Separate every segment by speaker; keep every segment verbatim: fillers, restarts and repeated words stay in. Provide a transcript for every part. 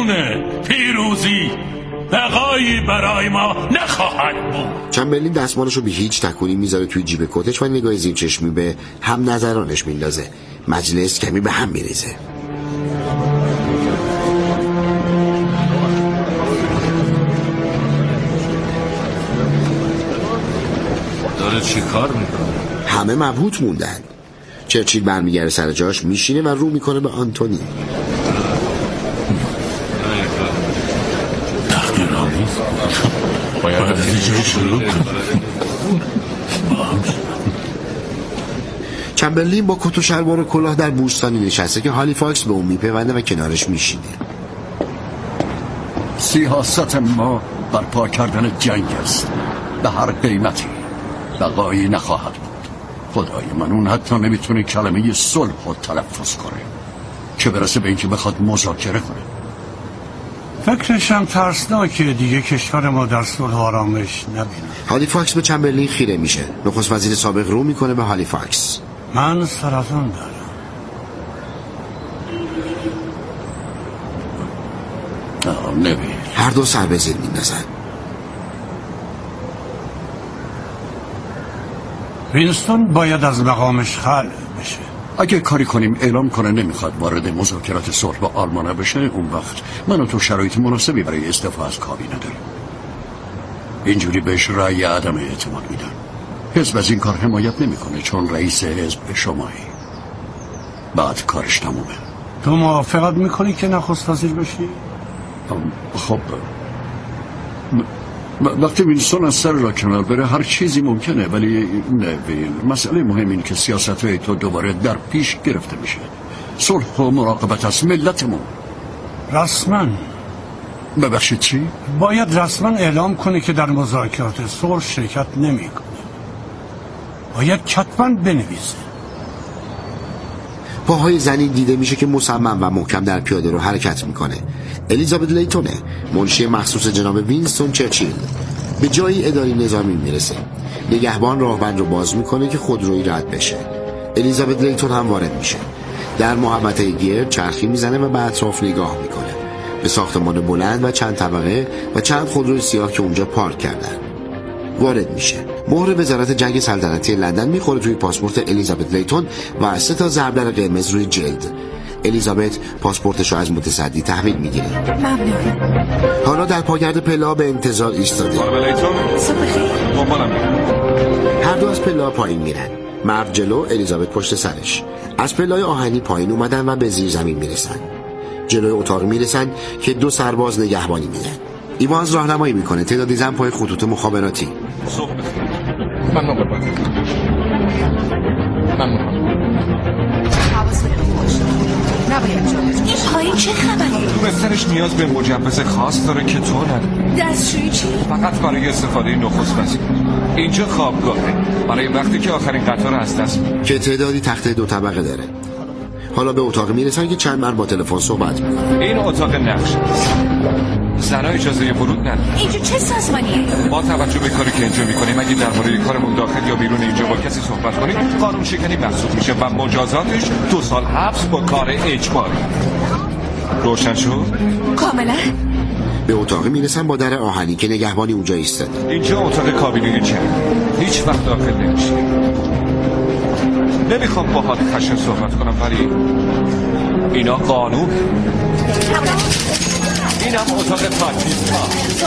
Speaker 1: تمومه. پیروزی بقایی برای ما نخواهد بود.
Speaker 2: چمبرلین دستمالشو به هیچ تکونی میذاره توی جیب کتش و نگاه زیر چشمی به هم نظرانش میندازه. مجلس کمی به هم میریزه.
Speaker 1: داره چی کار میکنه؟
Speaker 2: همه مبهوت موندن. چرچیل برمیگره سر جاش، میشینه و رو میکنه به آنتونی.
Speaker 1: تحقیرآمیز باید از اینجا شروع کنه.
Speaker 2: چمبرلین با کت و شلوار و کلاه در بوستانی نشسته که هالیفاکس به اون میپیونده و کنارش میشینه.
Speaker 3: سیاست ما برپا کردن جنگ است، به هر قیمتی. بقایی نخواهد بود. خدای من، اون حتی نمیتونه کلمه صلح رو تلفظ کنه، چه برسه به اینکه بخواد مذاکره کنه.
Speaker 4: فکرشم ترسناکه دیگه کشور ما در صلح و آرامش نبینه.
Speaker 2: هالیفاکس به چمبرلین خیره میشه. نخست وزیر سابق رو میکنه به هالیفاکس.
Speaker 4: من سرطان دارم.
Speaker 3: آه نبی.
Speaker 2: هر دو سر به زیر میندازن.
Speaker 4: وینستون باید از مقامش خلع بشه.
Speaker 3: اگه کاری کنیم اعلام کنه نمیخواد وارد مذاکرات صلح با آلمان بشه، اون وقت من و تو شرایط مناسبی برای استعفا از کابینه داریم. اینجوری بهش رأی عدم اعتماد میدن. حزب از این کار حمایت نمیکنه چون رئیس حزب شمایی. بعد کارش تمومه.
Speaker 4: تو موافقت میکنی که نخست وزیر بشی؟
Speaker 3: خب وقتی وینستون از سر را کنار بره هر چیزی ممکنه، ولی نه ویل، مسئله مهم این که سیاست های تو دوباره در پیش گرفته میشه. صلح و مراقبت از ملتمون.
Speaker 4: رسما
Speaker 3: ببخشید چی؟
Speaker 4: باید رسما اعلام کنه که در مذاکرات صلح شرکت نمیکنه. باید کتباً بنویسه.
Speaker 2: پاهای زنی دیده میشه که مصمم و محکم در پیاده رو حرکت میکنه. الیزابت لیتونه، منشی مخصوص جناب وینستون چرچیل. به جایی اداری نظامی میرسه. نگهبان راهبند رو باز میکنه که خودرویی رد بشه. الیزابت لیتون هم وارد میشه. در محوطه گرد چرخی میزنه و به اطراف نگاه میکنه. به ساختمان بلند و چند طبقه و چند خودروی سیاه که اونجا پارک کردن. وارد میشه. مهر وزارت جنگ سلطنتی لندن میخوره توی پاسپورت الیزابت لیتون و سه تا ضربدر قرمز روی جلد. الیزابت پاسپورتش رو از متصدی تحویل میگیره.
Speaker 5: ممنون.
Speaker 2: حالا در پاگرد پلا به انتظار ایستاده. هر دو از پلا پایین میرن. مرد جلو، الیزابت پشت سرش. از پلای آهنی پایین اومدن و به زیر زمین میرسن. جلوی اتاق میرسن که دو سرباز نگهبانی میدن. ایوانز راهنمایی میکنه. تعدادی زن پای خطوط مخابراتی.
Speaker 6: ممنون قربان. ممنون.
Speaker 5: نباید جا بجا. این پایین چه خبره؟
Speaker 6: بسترش نیاز به مجوز خاص داره که تو نداری.
Speaker 5: دستشویی چی؟
Speaker 6: فقط برای استفاده نخست وزیر. اینجا خوابگاهه برای وقتی که آخرین قطار از دست میره،
Speaker 2: که تعدادی تخته دو طبقه داره. حالا به اتاق میرسن که چند مرد با تلفن صحبت میکنن.
Speaker 6: این اتاق نقش است. زنها اجازه ورود ندارن.
Speaker 5: اینجا چه سازمانیه؟
Speaker 6: با توجه به کاری که اینجا میکنیم اگه در مورد کارمون داخل یا بیرون اینجا با کسی صحبت کنیم قانون شکنی محسوب میشه و مجازاتش دو سال حبس با کار اجباری. روشن شد؟
Speaker 5: کاملا.
Speaker 2: به اتاق میرسن با در آهنی که نگهبانی اونجا ایستاده.
Speaker 6: اینجا اتاق کابینه چه؟ هیچ وقت داخل نمیشه. نمیخوام با حال خشن صحبت کنم ولی اینا قانون. اینم اتاق تاکیستا.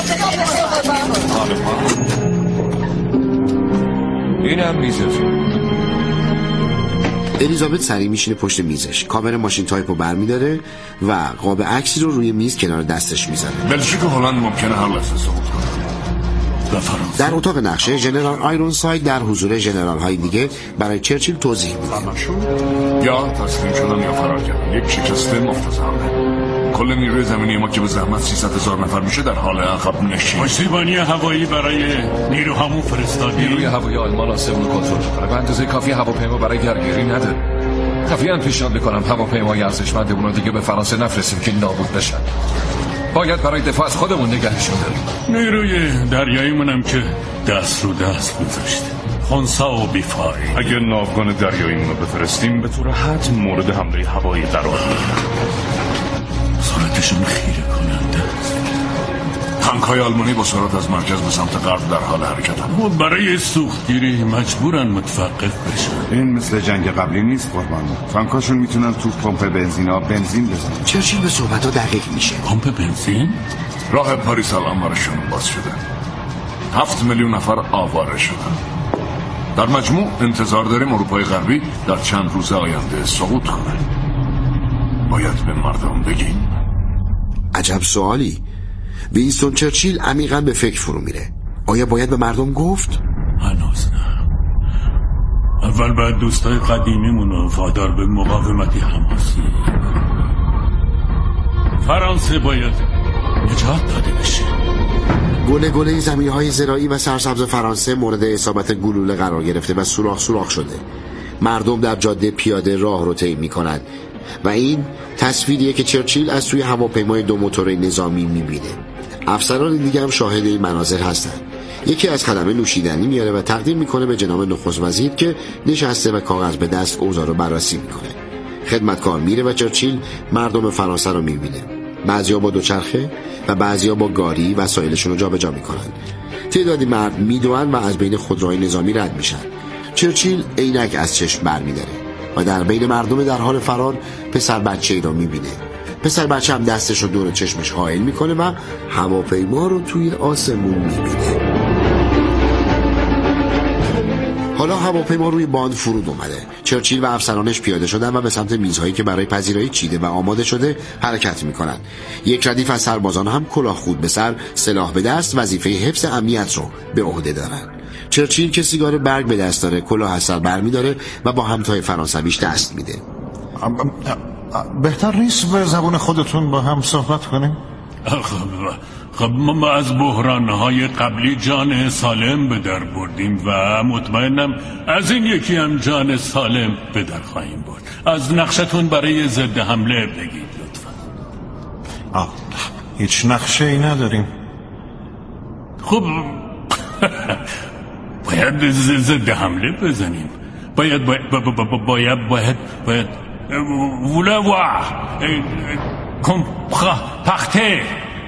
Speaker 6: اینم میزتون.
Speaker 2: الیزابت سریع میشینه پشت میزش. کامera ماشین تایپو برمیداره و قاب عکسی رو روی میز کنار دستش میذاره.
Speaker 1: بلژیک و هلند ممکنه هر لحظه سقوط کنه.
Speaker 2: در اتاق نقشه ژنرال آیرونساید در حضور ژنرال های دیگه برای چرچیل توضیح میده.
Speaker 1: یا تسلیم شدن یا فرار کردن. یک شکست مفتزهانه. کل نیروی زمینی ما که به زحمت سیصد هزار نفر میشه در حال عقب نشینی. پشتیبانی هوایی برای نیروهامون فرستادی.
Speaker 6: نیروی هوایی آلمان آسمون رو کنترل می‌کنه. به اندازه کافی هواپیما برای درگیری نداره. کافیاً پیشنهاد می‌کنم هواپیمای ارزشمندمون رو دیگه به فرانسه نفرستیم که نابود بشن. باید برای دفاع از خودمون نگهشون داریم.
Speaker 1: نیروی دریاییمون هم که دست رو دست گذاشته. خونسا و بیفای. اگر ناوگان دریاییمون رو بفرستیم به طور حتم مورد حمله هوایی قرار میگیرن. سرعتشون خیره کنن. تانک‌های آلمانی با سرعت از مرکز به سمت غرب در حال حرکتند.
Speaker 4: و برای سوختگیری مجبورن متوقف بشن.
Speaker 7: این مثل جنگ قبلی نیست قربان. تانکاشون میتونن تو پمپ بنزینا بنزین بزنن.
Speaker 2: چرچیل به صحبت‌ها دقیق میشه.
Speaker 4: پمپ بنزین؟
Speaker 1: راه پاریس الان براشون باز شده. هفت میلیون نفر آواره شدن. در مجموع انتظار داریم اروپای غربی در چند روز آینده سقوط کنه. باید به مردم بگیم.
Speaker 2: عجب سوالی. وینستون چرچیل عمیقاً به فکر فرو میره. آیا باید به مردم گفت؟
Speaker 4: هنوز نه. اول باید دوستای قدیمیمون رو وادار به مقاومتی حماسی. فرانسه باید نجات داده بشه.
Speaker 2: گله گله زمین‌های زراعی و سرسبز فرانسه مورد اصابت گلوله قرار گرفته و سوراخ سوراخ شده. مردم در جاده پیاده راه رو طی می‌کنند و این تصویریه که چرچیل از توی هواپیمای دو موتور نظامی می‌بینه. افسران دیگه هم شاهد این مناظر هستند. یکی از خدمه نوشیدنی میاره و تقدیم میکنه به جناب نخست وزیر که نشسته و کاغذ به دست اوضاع رو بررسی میکنه. خدمتکار میره و چرچیل مردم فرانسه رو میبینه. بعضیا با دوچرخه و بعضیا با گاری وسایلشون رو جابجا میکنن. تعدادی مرد میدوئن و از بین خودروهای نظامی رد میشن. چرچیل عینک از چشم برمیداره و در بین مردم در حال فرار پسر بچه‌ای رو میبینه. پسر بچه هم دستش رو دور چشمش حائل میکنه و هواپیما رو توی آسمون میبینه. حالا هواپیما روی باند فرود اومده. چرچیل و افسرانش پیاده شدن و به سمت میزهایی که برای پذیرایی چیده و آماده شده حرکت میکنن. یک ردیف از سربازان هم کلاه خود به سر، سلاح به دست، وظیفه حفظ امنیت رو به عهده دارن. چرچیل که سیگار برگ به دست داره کلاه از سر برمیداره و با همتای فرانسویش دست میده.
Speaker 8: بهتر نیست به زبون خودتون با هم صحبت کنیم؟
Speaker 4: خب ما از بحرانهای قبلی جان سالم به در بردیم و مطمئنم از این یکی هم جان سالم به در خواهیم برد. از نقشتون برای ضد حمله بگید لطفا.
Speaker 8: آه هیچ نقشه ای نداریم.
Speaker 4: خب باید ضد حمله بزنیم. باید باید باید باید باید ولا وا کم پخته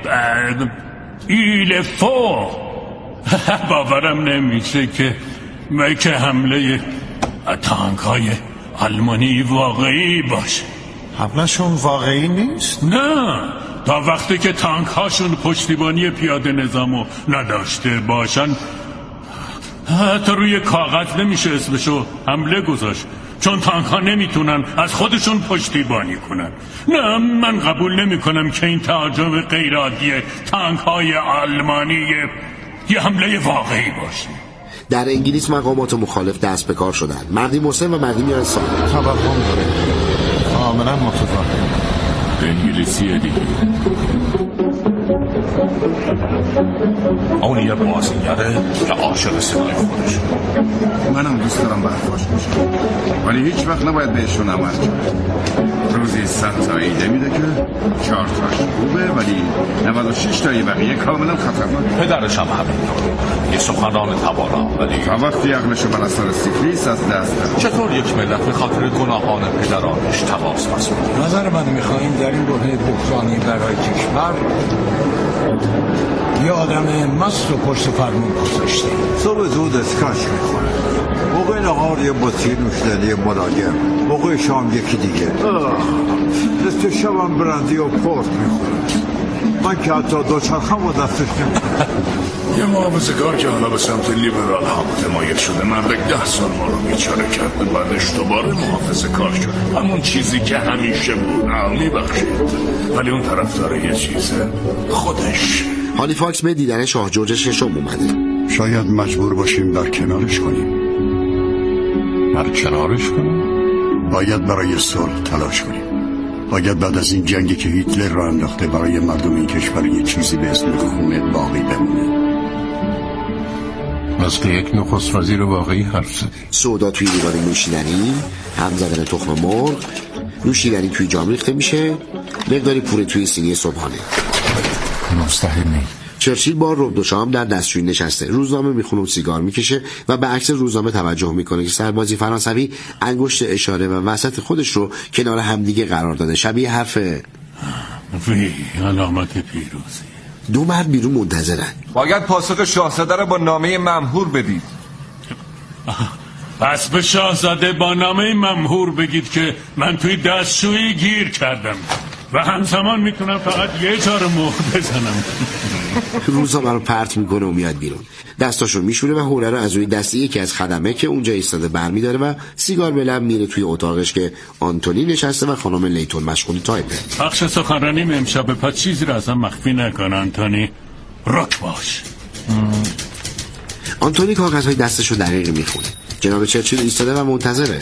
Speaker 4: ایل فو باورم نمیشه که که حمله تانک های آلمانی واقعی باشه.
Speaker 8: حملهشون واقعی نیست؟
Speaker 4: نه، تا وقتی که تانک هاشون پشتیبانی پیاده نظامو نداشته باشن حتی روی کاغذ نمیشه اسمشو حمله گذاشت، چون تانک ها نمیتونن از خودشون پشتیبانی کنن. نه، من قبول نمی کنم که این تعجب غیرعادی تانک های آلمانی یه حمله واقعی باشه.
Speaker 2: در انگلیس مقامات مخالف دست به کار شدن. مردی مسن و مردی میان سال
Speaker 8: توهم داره. کاملا متفاهم.
Speaker 1: انگلیسیه دیگه.
Speaker 9: اون یه بازیگره که عاشق صدای خودش.
Speaker 7: منم دوست دارم برخوش باشم، ولی هیچ وقت نباید بهشون عمل کرد. روزی صد تا ایده میده که چهار تاش خوبه ولی نود و شش تایی بقیه کاملا خطرناک.
Speaker 9: پدرش هم همینطور، یه سخنران توانا، ولی
Speaker 7: تا وقتی عقلشو بر اثر سیکلیس از دست داد.
Speaker 9: چطور یک ملت به خاطر گناهان پدرانش تقاص پس می‌گیره؟
Speaker 10: نظر من می‌خوایم در این بحران بحرانی برای کشور یه آدم مست و پشت فرمون گذاشته.
Speaker 11: صبح زود اسکاش میخوره، موقع نهار یه بطری نوشیدنی ملایم، موقع شام یکی دیگه، نصف شبم برندی و پورت میخوره. من که حتی دوچرخم و دستش نمیخوره.
Speaker 1: یه محافظه‌کار که حالا به سمت لیبرال ها متمایل شده، مردک ده سال ما رو بیچاره کرد، بعدش دوباره محافظه‌کار شد. همون چیزی که همیشه بود میبخشید، ولی اون طرف داره یه چیزه خودش.
Speaker 2: هالیفاکس به دیدن شاه جورج ششم اومده.
Speaker 3: شاید مجبور باشیم در کنارش کنیم.
Speaker 6: در کنارش کنیم؟
Speaker 3: باید برای صلح تلاش کنیم. باید بعد از این جنگی که هیتلر را انداخته برای مردم این کشور یه چیزی به اسم خونه باقی بمونه.
Speaker 6: مثل یک نخست وزیر واقعی حرف زدی.
Speaker 2: سودا توی لیوان نوشیدنی، هم زدن تخم مرغ، نوشیدنی توی جام ریخته میشه، مقداری پوره توی سینی صبحانه.
Speaker 6: مستحیل.
Speaker 2: چرچیل با رب و شام در دستشویی نشسته، روزنامه میخونه و سیگار میکشه و به عکس روزنامه توجه میکنه که سربازی فرانسوی انگشت اشاره و وسط خودش رو کنار همدیگه قرار داده، شبیه حرف
Speaker 4: وی علامت پیروزی.
Speaker 2: دو مرد بیرون منتظرن.
Speaker 6: باید پاسخ شاهزاده را با نامه ممهور بدید.
Speaker 4: پس به شاهزاده با نامه ممهور بگید که من توی دستشویی گیر کردم و همزمان میتونم فقط یه جا رو مهر بزنم.
Speaker 2: روزنامه رو پرت میکنه و میاد بیرون، دستاشو میشوره و حوله رو از روی دست یکی از خدمه که اونجا ایستاده برمیداره و سیگار به لب میره توی اتاقش که آنتونی نشسته و خانم لیتون مشغول تایپه.
Speaker 4: بخش سخنرانیم امشب، پس چیزی رو ازم مخفی نکن آنتونی. رک باش.
Speaker 2: آنتونی کاغذهای دستشو دقیق میخونه. جناب چرچیل ایستاده و منتظره.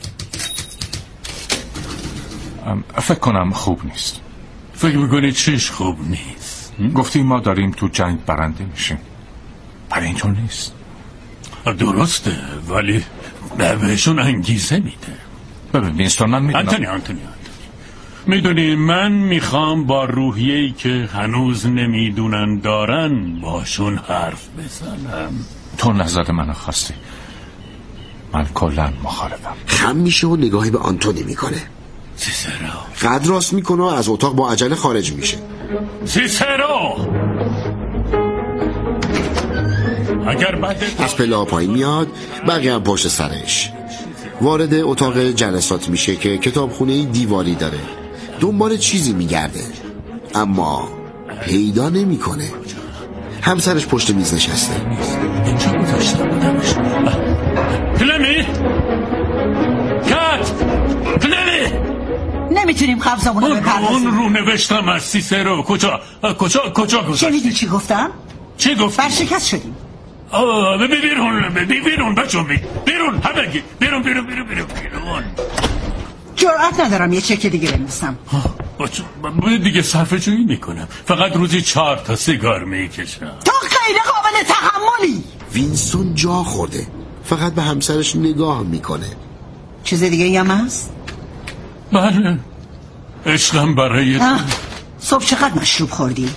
Speaker 9: فکر کنم خوب نیست.
Speaker 4: فکر میکنی چیش خوب نیست؟
Speaker 9: گفتیم ما داریم تو جنگ برنده میشیم، برای اینطور نیست.
Speaker 4: درسته، ولی بهشون انگیزه میده.
Speaker 9: ببین وینستون، من میدونم
Speaker 4: آنتونی آنتونی آنتونی میدونی من میخوام با روحیه‌ای که هنوز نمیدونن دارن باشون حرف بزنم.
Speaker 9: تو نظر منو خواستی، من کلن مخالفم.
Speaker 2: خم میشه و نگاهی به آنتونی میکنه.
Speaker 4: سیسرو
Speaker 2: قد راست میکنه و از اتاق با عجله خارج میشه.
Speaker 4: سیسرو اگر بعد
Speaker 2: از پله پایین میاد، بقیه هم پشت سرش. وارد اتاق جلسات میشه که کتابخونه دیواری داره. دنبال چیزی میگرده اما پیدا نمیکنه. همسرش پشت میز نشسته.
Speaker 4: اینجا گذاشتم بودمش. کلمی کات کلمی
Speaker 5: نمیتونیم قبضمون رو بپردازیم.
Speaker 4: اون رو نوشتم از سیسرو. کجا کجا کجا گذاشتی؟
Speaker 5: شنیدی چی گفتم؟
Speaker 4: چی گفتی؟
Speaker 5: برشکست شدیم.
Speaker 4: آه بی بیرون بی بیرون بچون بی بیرون همگی بیرون بیرون بیرون بیرون بیرون.
Speaker 5: جرأت ندارم یه چک دیگه بنویسم.
Speaker 4: بچون دیگه صرفه جویی میکنم. فقط روزی چهار تا سیگار میکشم.
Speaker 5: تو غیر قابل تحملی.
Speaker 2: وینستون جا خورده، فقط به همسرش نگاه میکنه.
Speaker 5: چیز دیگه ای هم هست؟
Speaker 4: بله، عشقم برای
Speaker 5: صبح چقدر مشروب خوردی؟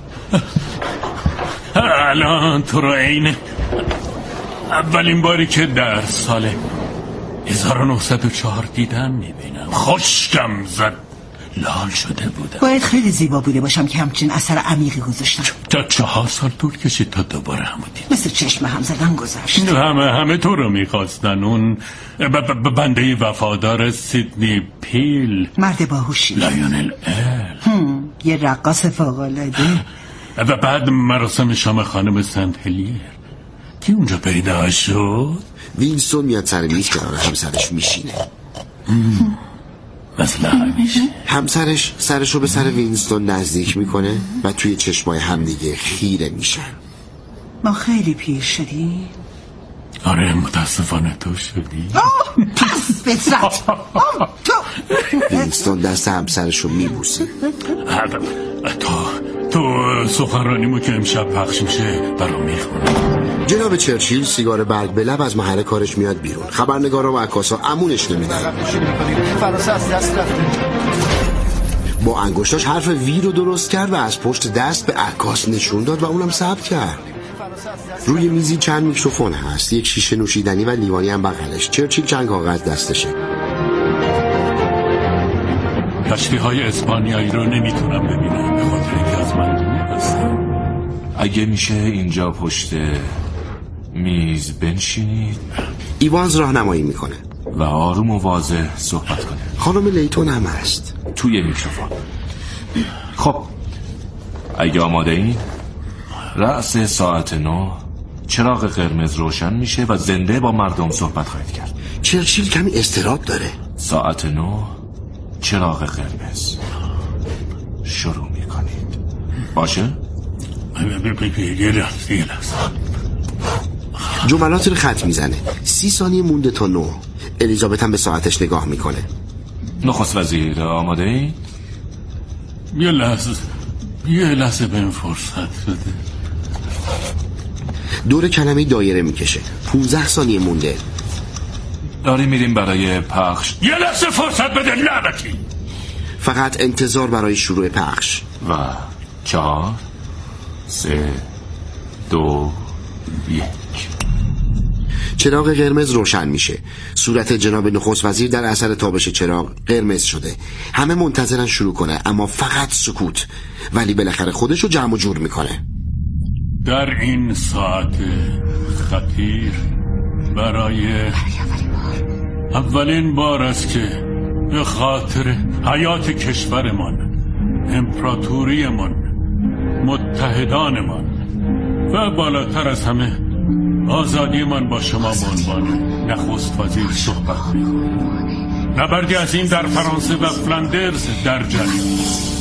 Speaker 4: الان تو رو عین اولین باری که در سال هزار و نهصد و چهار دیدم میبینم. خشکم زد، لال شده بودم.
Speaker 5: باید خیلی زیبا بوده باشم که همچین اثر عمیقی گذاشتم.
Speaker 4: تا چهار سال طول کشید تا دوباره همو دیدم.
Speaker 5: مثل چشم هم زدن گذشت.
Speaker 4: همه همه تو رو میخواستن. اون بنده وفادار سیدنی پیل،
Speaker 5: مرد باهوشی،
Speaker 4: لایونل ال،
Speaker 5: یه رقاص فوق‌العاده.
Speaker 4: و بعد مراسم شام خانم سنت هلیر کی اونجا پیدا شد.
Speaker 2: وینستون میاد سر میز کنار همسرش میشینه.
Speaker 4: مثل همیشه
Speaker 2: همسرش سرشو به سر وینستون نزدیک میکنه و توی چشمای همدیگه خیره میشن.
Speaker 5: ما خیلی پیر شدیم.
Speaker 4: آره متاسفانه تو شدی.
Speaker 5: پس بترد.
Speaker 2: وینستون دست همسرشو میبوسه.
Speaker 4: تو تو سخنرانیمو که امشب پخش میشه برام میخونم.
Speaker 2: جناب چرچیل سیگار برگ به لب از محل کارش میاد بیرون. خبرنگارا و عکاسا امونش نمیدن. با انگشتاش حرف وی رو درست کرد و از پشت دست به عکاس نشون داد و اونم ثبت کرد. روی میزی چند میکروفون هست، یک شیشه نوشیدنی و لیوانی هم بغلش. چرچیل چند کاغذ دستشه.
Speaker 4: کشتی های اسپانیایی رو نمیتونم ببینم به خاطر اینکه از من هستم.
Speaker 9: اگه میشه اینجا پشت میز بنشینید.
Speaker 2: ایوانز راهنمایی میکنه
Speaker 9: و آروم و واضح صحبت کنه.
Speaker 2: خانم لیتون هم هست
Speaker 9: توی میکروفون. خب اگه آماده این، رأس ساعت نو چراغ قرمز روشن میشه و زنده با مردم صحبت خواهید کرد.
Speaker 2: چرچیل کمی اضطراب داره.
Speaker 9: ساعت نو چراغ قرمز شروع میکنید. باشه؟
Speaker 2: جملات رو خط میزنه. سی ثانیه مونده تا نو. الیزابت هم به ساعتش نگاه میکنه.
Speaker 9: نخست وزیر آماده ای؟
Speaker 4: یه لحظه یه لحظه بهم فرصت بده.
Speaker 2: دور کلمه دایره میکشه. پونزده ثانیه مونده.
Speaker 9: داری میریم برای پخش.
Speaker 4: یه لحظه فرصت بده لعنتی.
Speaker 2: فقط انتظار برای شروع پخش.
Speaker 9: و چهار سه دو یک.
Speaker 2: چراغ قرمز روشن میشه. صورت جناب نخست وزیر در اثر تابش چراغ قرمز شده. همه منتظرن شروع کنه، اما فقط سکوت. ولی بالاخره خودشو جمع و جور میکنه.
Speaker 4: در این ساعت خطیر برای اولین بار است که به خاطر حیات کشورمان، امپراتوریمان، متحدانمان و بالاتر از همه آزادیمان با شما به عنوان نخست وزیر صحبت می‌کنیم. نبردی از این در فرانسه و فلاندرز در جریان.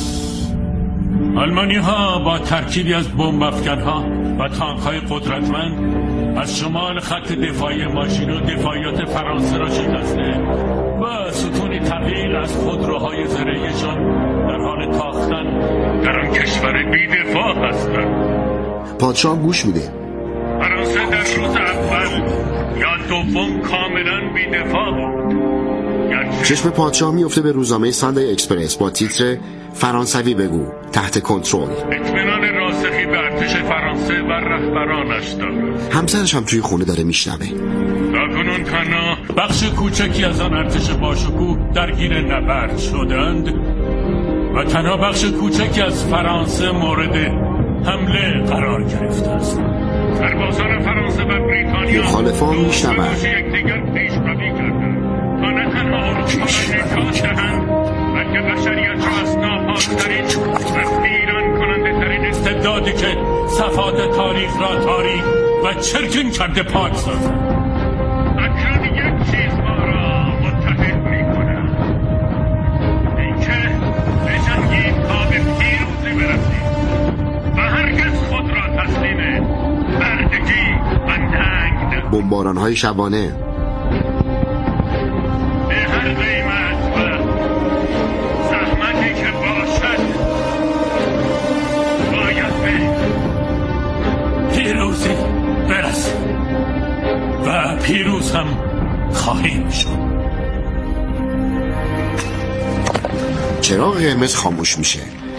Speaker 4: آلمانی ها با ترکیبی از بمب افکن‌ها و تانک‌های قدرتمند از شمال خط دفاعی ماشین و دفاعیات فرانسه را شکسته و ستونی ثقیل از خودروهای زرهیشان در حال تاختن در آن کشور بی‌دفاع هستند.
Speaker 2: پادشاه گوش میده.
Speaker 4: فرانسه در روز اول یا دوم کاملا بی‌دفاع بود.
Speaker 2: چشم پادشاه میفته به روزنامه ساندی اکسپرس با تیتر فرانسوی بگو تحت کنترل.
Speaker 4: اطمینان راسخی به ارتش فرانسه و رهبرانش دارد.
Speaker 2: همسرش هم توی خونه داره میشنوه.
Speaker 4: تاکنون تنها بخش کوچکی از آن ارتش باشکوه درگیر نبرد شدند و تنها بخش کوچکی از فرانسه مورد حمله قرار گرفته است. سربازان فرانسه و بریتانیا
Speaker 2: مخالفان میشنوند.
Speaker 4: یکدیگر پیشروی کردند تا نه تنها اروپا را نجات دهند بلکه بشریت را از ناپاکترین و ویران کننده ترین استبدادی که صفحات تاریخ را تاریک و چرکین کرده پاک سازند. اکنون یک چیز ما را متحد می‌کند، اینکه بجنگیم تا به پیروزی برسیم و هرگز خود را تسلیم بردگی و ننگ.
Speaker 2: بمباران‌های شبانه
Speaker 4: به هر قیمت و زحمتی که باشد باید به پیروزی برسیم و پیروز هم خواهیم شد.
Speaker 2: چراغ قرمز خاموش میشه.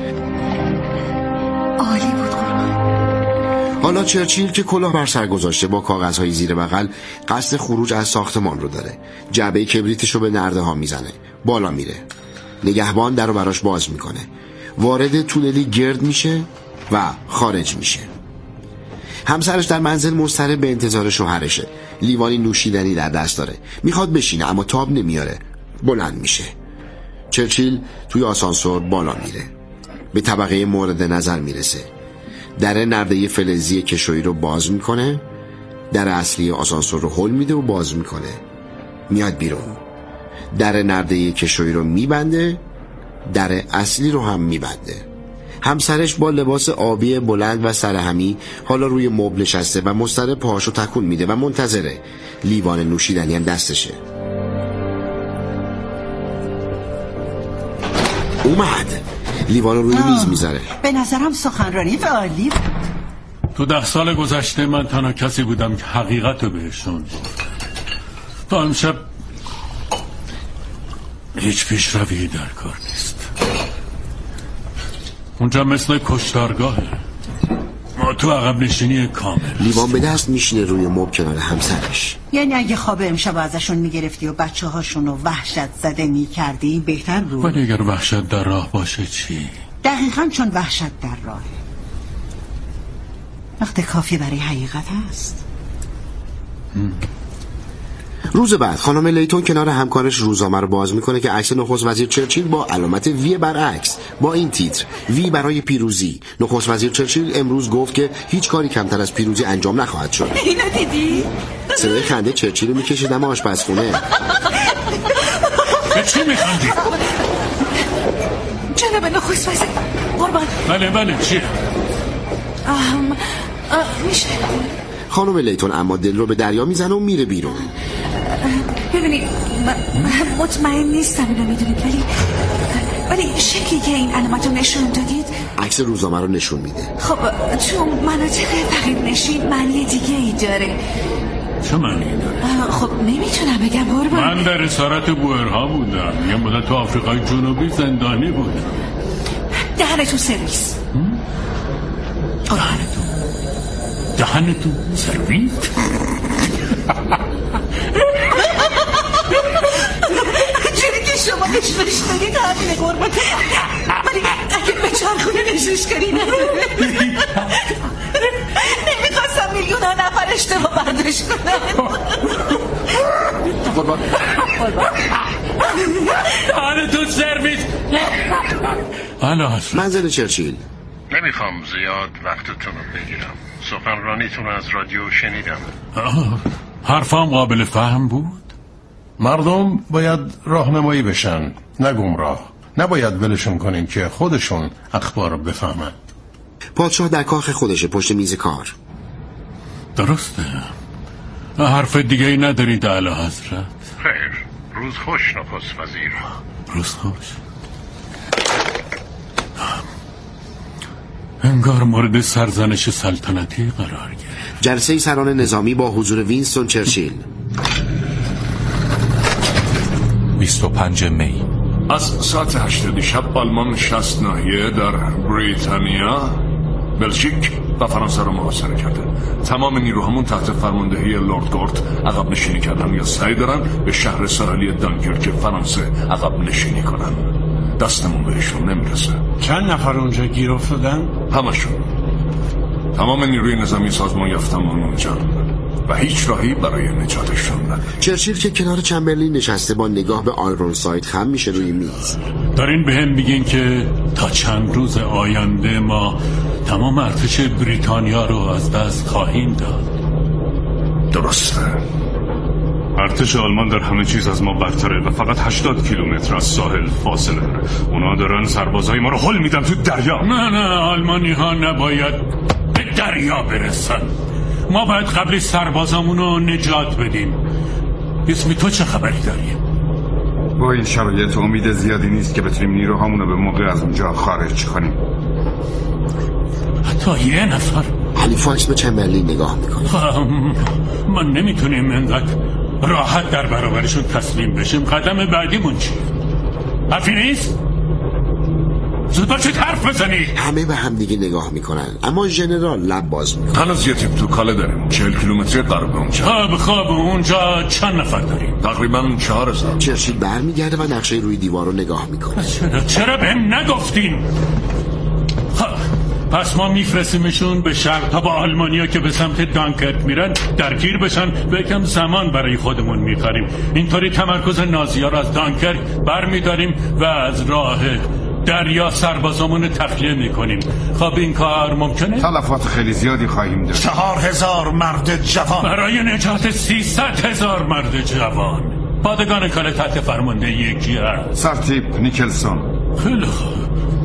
Speaker 5: عالی بود قربان.
Speaker 2: حالا چرچیل که کلاه بر سر گذاشته با کاغذهای زیر بغل قصد خروج از ساختمان رو داره. جعبه کبریتش رو به نرده ها میزنه. بالا میره. نگهبان در رو براش باز میکنه. وارد تونلی گرد میشه و خارج میشه. همسرش در منزل مضطرب به انتظار شوهرشه. لیوانی نوشیدنی در دست داره. میخواد بشینه اما تاب نمیاره. بلند میشه. چرچیل توی آسانسور بالا میره. به طبقه مورد نظر میرسه. در نرده فلزی کشویی رو باز میکنه. در اصلی آسانسور رو هل میده و باز میکنه. میاد بیرون. در نرده کشویی رو میبنده. در اصلی رو هم میبنده. همسرش با لباس آبی بلند و سرهمی حالا روی مبل نشسته و مضطرب پاهاشو تکون میده و منتظره. لیوان نوشیدنی هم دستشه. اومد. لیوان رو روی میز میذاره.
Speaker 12: به نظرم سخنرانی عالی.
Speaker 4: تو ده سال گذشته من تنها کسی بودم که حقیقت رو بهشون گفت. تا امشب هیچ پیشروی در کار نیست. اونجا مثل کشتارگاهه. ما تو عقب نشینی کامل.
Speaker 2: لیوان به دست میشینه روی مبل کنار همسرش.
Speaker 12: یعنی اگه خواب امشب ازشون میگرفتی و بچه هاشون رو وحشت زده میکردی بهتر بود.
Speaker 4: ولی اگر وحشت در راه باشه چی؟
Speaker 12: دقیقاً چون وحشت در راهه. وقت کافی برای حقیقت هست.
Speaker 2: هم. روز بعد خانم لیتون کنار همکارش روزنامه رو باز میکنه که عکس نخست وزیر چرچیل با علامت وی برعکس با این تیتر: وی برای پیروزی. نخست وزیر چرچیل امروز گفت که هیچ کاری کمتر از پیروزی انجام نخواهد شد.
Speaker 12: اینو دیدی؟
Speaker 2: صدای خنده چرچیل رو میکشه دم آشپزخونه.
Speaker 4: به چی میخندی؟
Speaker 5: جناب نخست وزیر قربان.
Speaker 4: بله بله چیه؟
Speaker 5: ام میشه
Speaker 2: خانم لیتون اما دل رو به دریا میزنه و میره بیرون.
Speaker 5: ببینید مطمئن نیستم اینو میدونید ولی ولی شکلی که این علامت رو نشون دادید
Speaker 2: عکس روزنامه رو نشون میده.
Speaker 5: خب تو مناطق فقیر نشین معنی دیگه ای داره.
Speaker 4: چه معنی داره؟
Speaker 5: خب نمیتونم بگم قربان.
Speaker 4: من در اسارت بوئرها بودم. یه مدت تو آفریقای جنوبی زندانی بودم.
Speaker 5: دهنتون سرویس.
Speaker 4: دهنتون دهنتون سرویس؟
Speaker 5: جوری که شما نشنش دارید همینه قربته، ولی اگه به چرخونه نشنش کاری نداره. نمیخواستم میلیون ها نفر اشتباه بردش کنن.
Speaker 6: قربان
Speaker 4: آره تو سرویس.
Speaker 2: منزل چرچیل.
Speaker 13: نمیخوام زیاد وقتتون رو بگیرم. سخنرانیتون رو از رادیو شنیدم.
Speaker 4: حرفم قابل فهم بود؟
Speaker 14: مردم باید راهنمایی بشن، نه گمراه. نباید ولشون کنیم که خودشون اخبار رو بفهمند.
Speaker 2: پادشاه در کاخ خودشه پشت میز کار.
Speaker 4: درسته. حرف دیگه ای ندارید اعلی حضرت؟
Speaker 13: خیر، روز خوش نخست وزیر.
Speaker 4: روز خوش. انگار مورد سرزنش سلطنتی قرار گرفت.
Speaker 2: جلسه سران نظامی با حضور وینستون چرچیل.
Speaker 9: بیست و پنجم می.
Speaker 1: از ساعت هشت شب آلمان شصت ناحیه در بریتانیا، بلژیک و فرانسه رو محاصره کرده. تمام نیروهامون تحت فرماندهی لورد گورت عقب نشینی کردن یا سعی دارن به شهر ساحلی دانکرک فرانسه عقب نشینی کنن. دستمون بهشون نمیرسه.
Speaker 8: چند نفر اونجا گیر افتادن؟
Speaker 1: همشون. تمام نیروی نظامی سازمان یافتمان اونجا و هیچ راهی برای نجاتشون نداره.
Speaker 2: چرچیل که کنار چمبرلین نشسته با نگاه به آیرون ساید خم میشه روی میز.
Speaker 4: دارین به هم میگین که تا چند روز آینده ما تمام ارتش بریتانیا رو از دست خواهیم داد.
Speaker 1: درسته.
Speaker 15: ارتش آلمان در همه چیز از ما برتره و فقط هشتاد کیلومتر از ساحل فاصله داره. اونا دارن سربازای ما رو هل میدن تو دریا.
Speaker 4: نه نه، آلمانی ها نباید به دریا برسن. ما باید قبل سربازامون رو نجات بدیم. اسمی تو چه خبری داری؟
Speaker 7: با این شرایط امید زیادی نیست که بتونیم نیروهامون رو به موقع از اونجا خارج کنیم.
Speaker 4: حتی یه نفر.
Speaker 2: هالیفاکس به چمبرلین نگاه میکنه.
Speaker 4: ما نمیتونیم انقدر راحت در برابرشون تسلیم بشیم. قدم بعدیمون چی؟ حرفی نیست؟ زود باشید حرف بزنید.
Speaker 2: همه به هم دیگه نگاه میکنن، اما ژنرال لب باز میکنه.
Speaker 1: هنوز یه تیپ تو کاله داریم. چهل کیلومتری غرب اونجا.
Speaker 4: خواب خواب اونجا چند نفر داریم؟
Speaker 1: تقریبا چهار هزار.
Speaker 2: چرچیل برمیگرده و نقشه روی دیوار رو نگاه میکنه.
Speaker 4: چرا چرا بهم نگفتین؟ پس ما میفرستیمشون به شرق تا با آلمانیا که به سمت دانکرک میرن درگیر بشن و یکم زمان برای خودمون میخریم. اینطوری تمرکز نازی‌ها رو از دانکرک برمیداریم و از راه دریا سربازامون تخلیه میکنیم. خب این کار ممکنه؟
Speaker 7: تلفات خیلی زیادی خواهیم داشت.
Speaker 8: چهار هزار مرد جوان
Speaker 4: برای نجات سیصد هزار مرد جوان. پادگان کاله تحت فرمانده یکی هست.
Speaker 7: سرتیپ نیکلسون.
Speaker 4: خیلی خوب.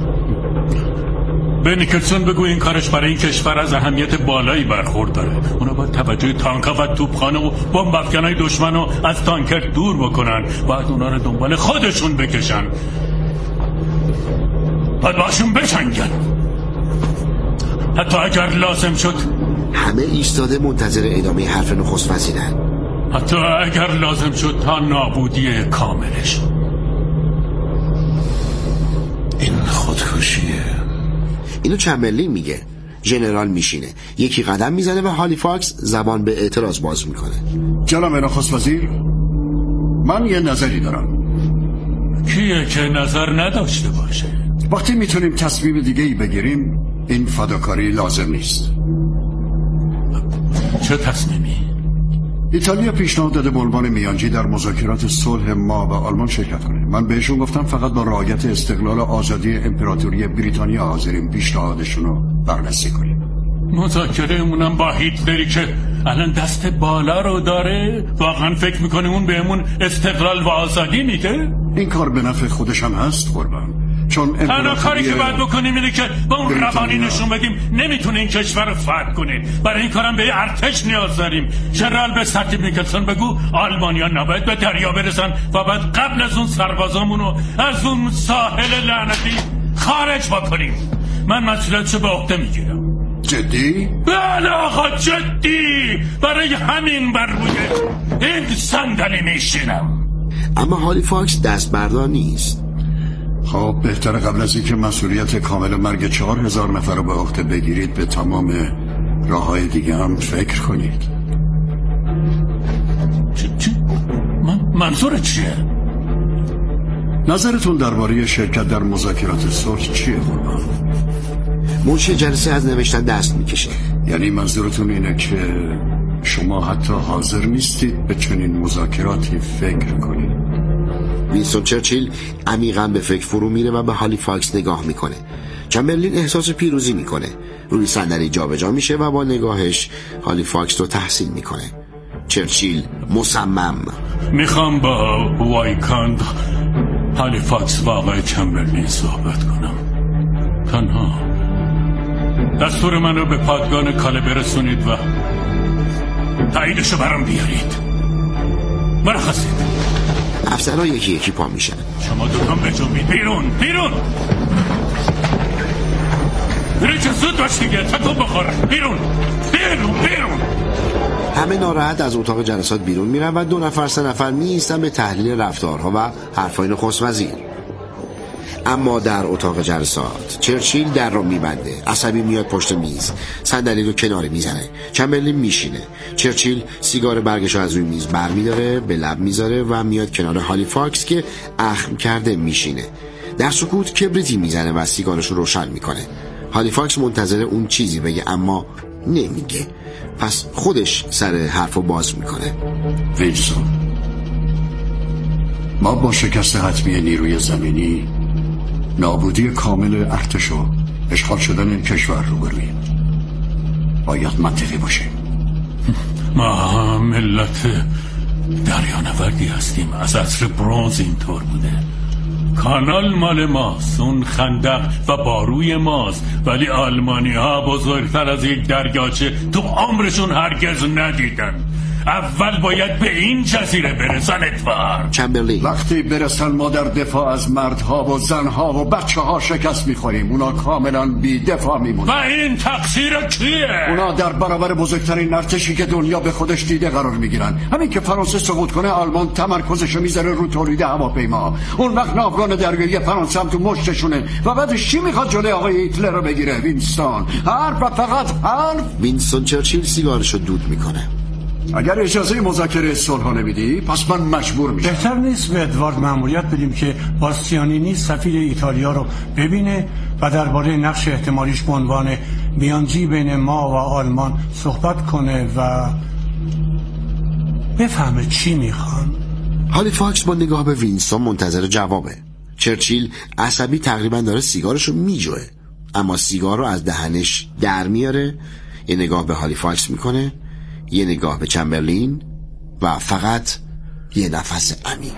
Speaker 4: به نیکلسون بگو این کارش برای این کشور از اهمیت بالایی برخورداره. اونا باید توجه تانکا و توپخانه و بمب افکنای دشمن رو از تانکر دور بکنن. باید اونا رو دنبال خودشون بکشن. باید باشون بجنگن. حتی اگر لازم شد.
Speaker 2: همه ایستاده منتظر ادامه حرف نخست وزیرن.
Speaker 4: حتی اگر لازم شد تا نابودی کاملش.
Speaker 14: این خودکشیه.
Speaker 2: اینو چمبرلین میگه. ژنرال میشینه، یکی قدم میزنه و هالیفاکس زبان به اعتراض باز میکنه.
Speaker 3: جناب نخست وزیر، من یه نظری دارم.
Speaker 4: کیه که نظر نداشته باشه؟
Speaker 3: وقتی میتونیم تصمیم دیگه ای بگیریم این فداکاری لازم نیست.
Speaker 4: چه تصمیمی؟
Speaker 3: ایتالیا پیشنهاد داده به عنوان میانجی در مذاکرات صلح ما و آلمان شرکت کنه. من بهشون گفتم فقط با رعایت استقلال و آزادی امپراتوری بریتانیا حاضریم پیشنهادشون رو بررسی کنیم.
Speaker 4: مذاکره‌مونم با هیتلری که الان دست بالا رو داره؟ واقعا فکر میکنه اون بهمون استقلال و آزادی میده؟
Speaker 3: این کار به نفع خودش هم هست قربان. چون
Speaker 4: تنها کاری که باید بکنیم اینه که با اون روانی نشون بدیم نمیتونه این کشور رو فتح کنه. برای این کارم به ارتش نیاز داریم. ژنرال به سرتیپ نیکلسون بگو آلمانیا نباید به دریا برسن و بعد قبل از اون سربازامونو از اون ساحل لعنتی خارج بکنیم. من مسئولیتشو به عهده میگیرم.
Speaker 3: جدی؟
Speaker 4: بله آقا جدی. برای همین بر روی این صندلی میشینم.
Speaker 2: اما هالیفاکس دست بردار نیست.
Speaker 3: خب بهتره قبل از اینکه مسئولیت کامل مرگ چهار هزار نفر رو به عهده بگیرید به تمام راههای دیگه هم فکر کنید.
Speaker 4: منظور چیه؟
Speaker 3: نظرتون درباره شرکت در مذاکرات صلح چیه قربان؟
Speaker 2: منشی جلسه از نوشتن دست میکشه.
Speaker 3: یعنی منظورتون اینه که شما حتی حاضر نیستید به چنین مذاکراتی فکر کنید؟
Speaker 2: وینستون چرچیل عمیقاً به فکر فرو میره و به هالیفاکس نگاه میکنه. چمبرلین احساس پیروزی میکنه. روی صندلی جابجا میشه و با نگاهش هالیفاکس رو تحسین میکنه. چرچیل مصمم
Speaker 4: میخوام با وایکاند هالیفاکس واقع چمبرلین صحبت کنم. تنها دستور من رو به پادگان کاله برسونید و تاییدشو برام بیارید. مرخصید.
Speaker 2: افسرها یکی یکی پا میشن.
Speaker 4: شما دوتان بجنبید. بیرون بیرون ریچه زود باش دیگه. تکون بخور. بیرون بیرون بیرون.
Speaker 2: همه ناراحت از اتاق جلسات بیرون میرن و دو نفر سه نفر میایستن به تحلیل رفتارها و حرفای نخست وزیر. اما در اتاق جلسات چرچیل در رو میبنده. عصبی میاد پشت میز، صندلی رو کناری میزنه. چمبرلین میشینه. چرچیل سیگار برگشو از روی میز برمیداره، به لب میذاره و میاد کنار هالیفاکس که اخم کرده میشینه. در سکوت کبریتی میزنه و سیگارش رو روشن میکنه. هالیفاکس منتظر اون چیزی بگه اما نمیگه. پس خودش سر حرفو باز میکنه.
Speaker 3: ویلسون، ما با شکست حتمی نیروی زمینی، نابودی کامل ارتش و اشغال شدن این کشور روبرویم. باید منطقی باشیم.
Speaker 4: ما ملت دریانوردی هستیم. از عصر برنز اینطور بوده. کانال مال ماست، اون خندق و باروی ماست، ولی آلمانی ها بزرگتر از یک دریاچه تو عمرشون هرگز ندیدن. اول باید به این جزیره برسن. ادوارد
Speaker 2: چمبرلین،
Speaker 3: وقتی برسن ما در دفاع از مردها و زنها و بچه ها شکست میخوریم. اونا کاملا بی دفاع میمونن.
Speaker 4: و این تقصیر کیه؟
Speaker 3: اونا در برابر بزرگترین ارتشی که دنیا به خودش دیده قرار میگیرن. همین که فرانسه سقوط کنه آلمان تمرکزشو میذاره رو تولید هواپیما. اون وقت ناوگان دریایی فرانسه هم تو مشتشونه و بعدش چی میخواد جلوی آقای هیتلر رو بگیره؟ وینستون حرف و فقط حرف.
Speaker 2: وینستون چرچیل سیگارشو دود میکنه.
Speaker 3: اگر اجازه مذاکره صلح نمیدی پس من مجبور میشم.
Speaker 8: بهتر نیست به ادوارد مأموریت بدیم که باستیانینی سفیر ایتالیا رو ببینه و درباره نقش احتمالیش به عنوان میانجی بین ما و آلمان صحبت کنه و بفهمه چی میخوان.
Speaker 2: هالیفاکس با نگاه به وینستون منتظر جوابه. چرچیل عصبی تقریبا داره سیگارشو میجوه، اما سیگار رو از دهنش در میاره. یه نگاه به هالیفاکس میکنه، یه نگاه به چمبرلین و فقط یه نفس عمیق.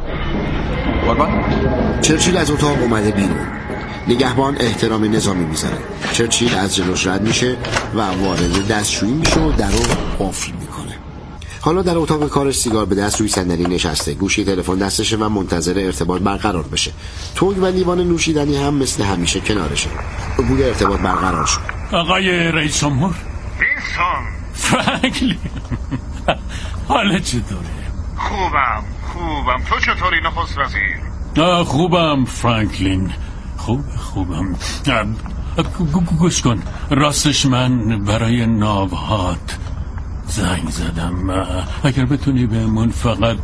Speaker 2: چرچیل از اتاق اومده بیرون. نگهبان احترام نظامی میذاره. چرچیل از جلوش رد میشه و وارد دستشویی میشه و در رو قفل میکنه. حالا در اتاق کارش سیگار به دست روی صندلی نشسته. گوشی تلفن دستشه و منتظر ارتباط برقرار بشه. توگ و لیوان نوشیدنی هم مثل همیشه کنارشه. گویا ارتباط برقرار شد.
Speaker 4: آقای رئیس جمهور.
Speaker 13: وینستون.
Speaker 4: فرانکلین، حالا چطوره؟
Speaker 13: خوبم خوبم. تو چطوری نخست وزیر؟
Speaker 4: خوبم فرانکلین، خوب خوبم. گوش کن، راستش من برای ناوهات زنگ زدم. اگر بتونی بهمون فقط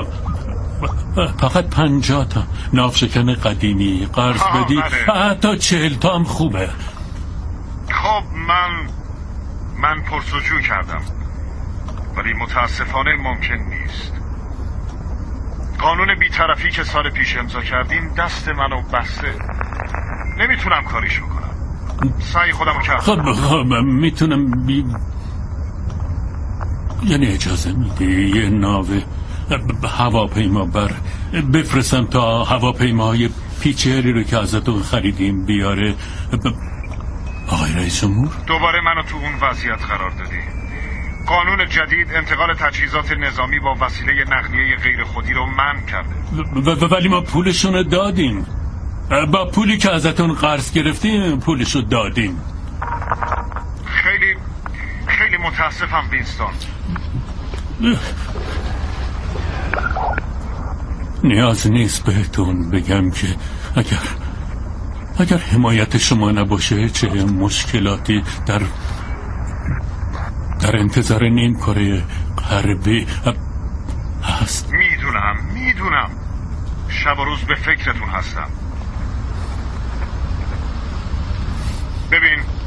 Speaker 4: فقط پنجاه تا ناوشکن قدیمی قرض بدی، حتی چهل تا هم خوبه.
Speaker 13: خب من من پرسجو کردم، ولی متاسفانه ممکن نیست. قانون بی‌طرفی که سال پیش امضا کردیم دست منو بسته. نمیتونم کاریش بکنم. سعی خودمو کردم.
Speaker 4: خب خب میتونم بی... یعنی اجازه میدی یه ناو هواپیما بر بفرستم تا هواپیماهای پیچری رو که ازتون خریدیم بیاره؟ آقای رئیس جمهور،
Speaker 13: دوباره منو تو اون وضعیت قرار دادی. قانون جدید انتقال تجهیزات نظامی با وسیله نقلیه غیر خودی رو منع کرده.
Speaker 4: ولی ما پولشون دادیم. با پولی که ازتون قرض گرفتیم پولشو دادیم.
Speaker 13: خیلی خیلی متاسفم وینستون.
Speaker 4: نیاز نیست بهتون بگم که اگر اگر حمایت شما نباشه چه مشکلاتی در در انتظار نیم کره غربی هست.
Speaker 13: میدونم میدونم میدونم شب و روز به فکرتون هستم. ببین